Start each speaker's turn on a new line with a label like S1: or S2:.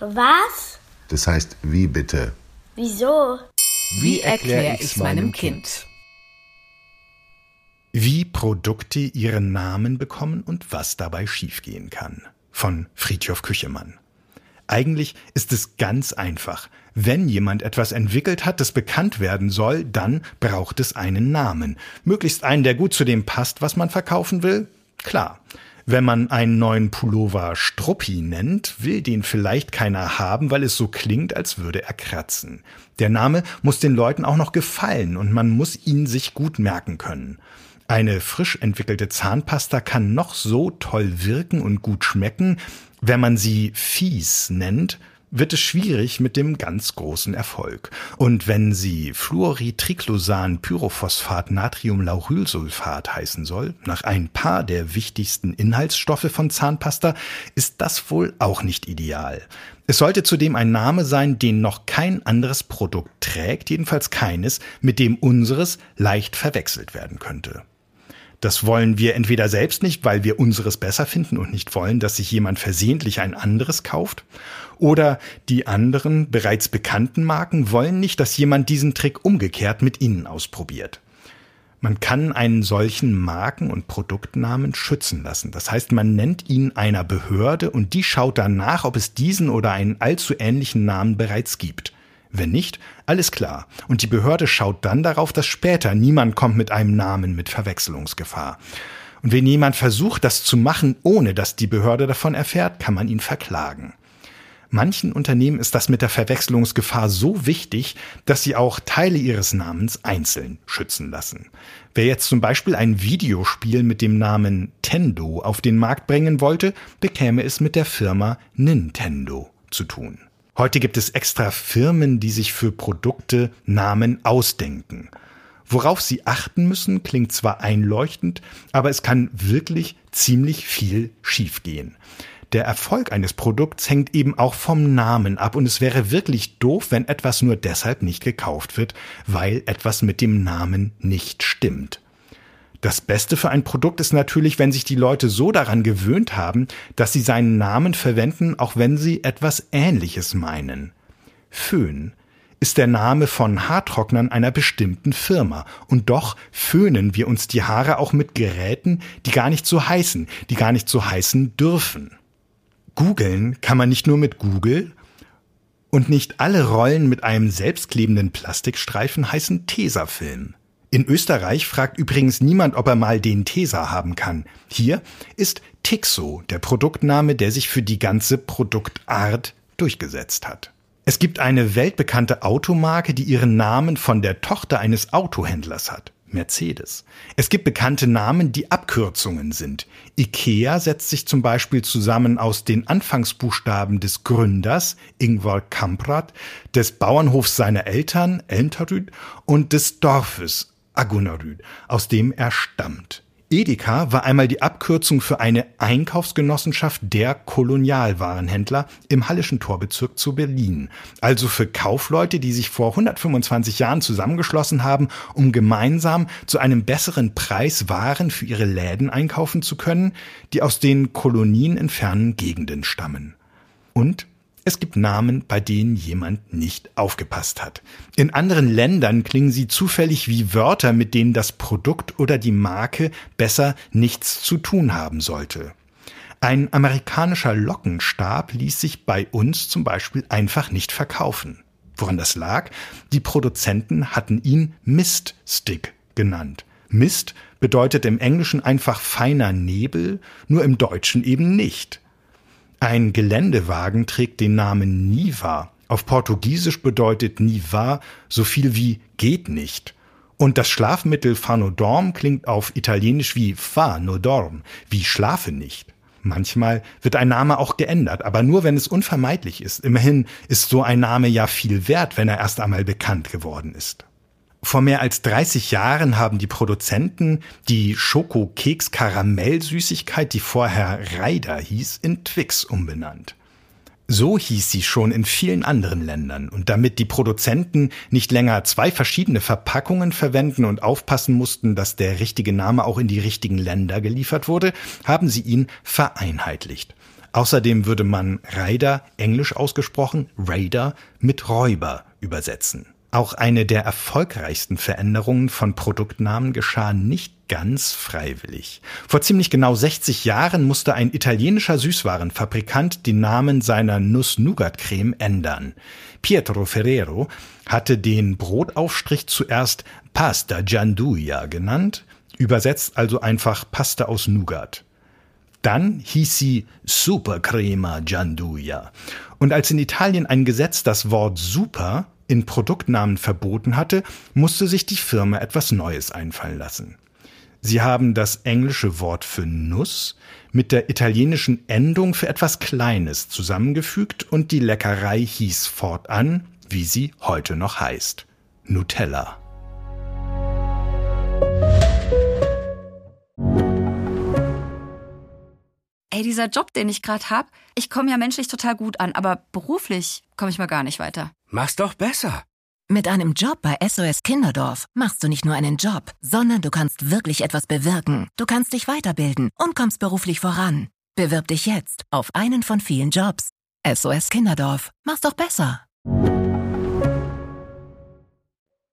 S1: Was?
S2: Das heißt, wie bitte?
S1: Wieso?
S3: Wie erkläre ich's meinem Kind?
S4: Wie Produkte ihren Namen bekommen und was dabei schiefgehen kann. Von Fridtjof Küchemann. Eigentlich ist es ganz einfach. Wenn jemand etwas entwickelt hat, das bekannt werden soll, dann braucht es einen Namen. Möglichst einen, der gut zu dem passt, was man verkaufen will? Klar. Wenn man einen neuen Pullover Struppi nennt, will den vielleicht keiner haben, weil es so klingt, als würde er kratzen. Der Name muss den Leuten auch noch gefallen und man muss ihn sich gut merken können. Eine frisch entwickelte Zahnpasta kann noch so toll wirken und gut schmecken. Wenn man sie fies nennt, wird es schwierig mit dem ganz großen Erfolg. Und wenn sie Fluoritriclosan-Pyrophosphat-Natriumlaurylsulfat heißen soll, nach ein paar der wichtigsten Inhaltsstoffe von Zahnpasta, ist das wohl auch nicht ideal. Es sollte zudem ein Name sein, den noch kein anderes Produkt trägt, jedenfalls keines, mit dem unseres leicht verwechselt werden könnte. Das wollen wir entweder selbst nicht, weil wir unseres besser finden und nicht wollen, dass sich jemand versehentlich ein anderes kauft, oder die anderen bereits bekannten Marken wollen nicht, dass jemand diesen Trick umgekehrt mit ihnen ausprobiert. Man kann einen solchen Marken- und Produktnamen schützen lassen. Das heißt, man nennt ihn einer Behörde und die schaut dann nach, ob es diesen oder einen allzu ähnlichen Namen bereits gibt. Wenn nicht, alles klar. Und die Behörde schaut dann darauf, dass später niemand kommt mit einem Namen mit Verwechslungsgefahr. Und wenn jemand versucht, das zu machen, ohne dass die Behörde davon erfährt, kann man ihn verklagen. Manchen Unternehmen ist das mit der Verwechslungsgefahr so wichtig, dass sie auch Teile ihres Namens einzeln schützen lassen. Wer jetzt zum Beispiel ein Videospiel mit dem Namen Tendo auf den Markt bringen wollte, bekäme es mit der Firma Nintendo zu tun. Heute gibt es extra Firmen, die sich für Produkte Namen ausdenken. Worauf sie achten müssen, klingt zwar einleuchtend, aber es kann wirklich ziemlich viel schiefgehen. Der Erfolg eines Produkts hängt eben auch vom Namen ab und es wäre wirklich doof, wenn etwas nur deshalb nicht gekauft wird, weil etwas mit dem Namen nicht stimmt. Das Beste für ein Produkt ist natürlich, wenn sich die Leute so daran gewöhnt haben, dass sie seinen Namen verwenden, auch wenn sie etwas Ähnliches meinen. Föhn ist der Name von Haartrocknern einer bestimmten Firma. Und doch föhnen wir uns die Haare auch mit Geräten, die gar nicht so heißen dürfen. Googeln kann man nicht nur mit Google und nicht alle Rollen mit einem selbstklebenden Plastikstreifen heißen Tesafilm. In Österreich fragt übrigens niemand, ob er mal den Tesa haben kann. Hier ist Tixo der Produktname, der sich für die ganze Produktart durchgesetzt hat. Es gibt eine weltbekannte Automarke, die ihren Namen von der Tochter eines Autohändlers hat. Mercedes. Es gibt bekannte Namen, die Abkürzungen sind. IKEA setzt sich zum Beispiel zusammen aus den Anfangsbuchstaben des Gründers, Ingvar Kamprad, des Bauernhofs seiner Eltern, Elmtaryd, und des Dorfes, Agunnaryd, aus dem er stammt. Edeka war einmal die Abkürzung für eine Einkaufsgenossenschaft der Kolonialwarenhändler im Hallischen Torbezirk zu Berlin. Also für Kaufleute, die sich vor 125 Jahren zusammengeschlossen haben, um gemeinsam zu einem besseren Preis Waren für ihre Läden einkaufen zu können, die aus den Kolonien in fernen Gegenden stammen. Und es gibt Namen, bei denen jemand nicht aufgepasst hat. In anderen Ländern klingen sie zufällig wie Wörter, mit denen das Produkt oder die Marke besser nichts zu tun haben sollte. Ein amerikanischer Lockenstab ließ sich bei uns zum Beispiel einfach nicht verkaufen. Woran das lag? Die Produzenten hatten ihn Mist-Stick genannt. Mist bedeutet im Englischen einfach feiner Nebel, nur im Deutschen eben nicht. Ein Geländewagen trägt den Namen Niva. Auf Portugiesisch bedeutet Niva so viel wie geht nicht. Und das Schlafmittel Fanodorm klingt auf Italienisch wie fa no dorm, wie schlafe nicht. Manchmal wird ein Name auch geändert, aber nur wenn es unvermeidlich ist. Immerhin ist so ein Name ja viel wert, wenn er erst einmal bekannt geworden ist. Vor mehr als 30 Jahren haben die Produzenten die Schoko-Keks-Karamell-Süßigkeit, die vorher Reider hieß, in Twix umbenannt. So hieß sie schon in vielen anderen Ländern. Und damit die Produzenten nicht länger 2 verschiedene Verpackungen verwenden und aufpassen mussten, dass der richtige Name auch in die richtigen Länder geliefert wurde, haben sie ihn vereinheitlicht. Außerdem würde man Raider, englisch ausgesprochen, Raider, mit Räuber übersetzen. Auch eine der erfolgreichsten Veränderungen von Produktnamen geschah nicht ganz freiwillig. Vor ziemlich genau 60 Jahren musste ein italienischer Süßwarenfabrikant den Namen seiner Nuss-Nougat-Creme ändern. Pietro Ferrero hatte den Brotaufstrich zuerst Pasta Gianduja genannt, übersetzt also einfach Pasta aus Nougat. Dann hieß sie Supercrema Gianduja. Und als in Italien ein Gesetz das Wort Super in Produktnamen verboten hatte, musste sich die Firma etwas Neues einfallen lassen. Sie haben das englische Wort für Nuss mit der italienischen Endung für etwas Kleines zusammengefügt und die Leckerei hieß fortan, wie sie heute noch heißt: Nutella.
S1: Ey, dieser Job, den ich gerade habe, ich komme ja menschlich total gut an, aber beruflich komme ich mal gar nicht weiter.
S5: Mach's doch besser.
S6: Mit einem Job bei SOS Kinderdorf machst du nicht nur einen Job, sondern du kannst wirklich etwas bewirken. Du kannst dich weiterbilden und kommst beruflich voran. Bewirb dich jetzt auf einen von vielen Jobs. SOS Kinderdorf. Mach's doch besser.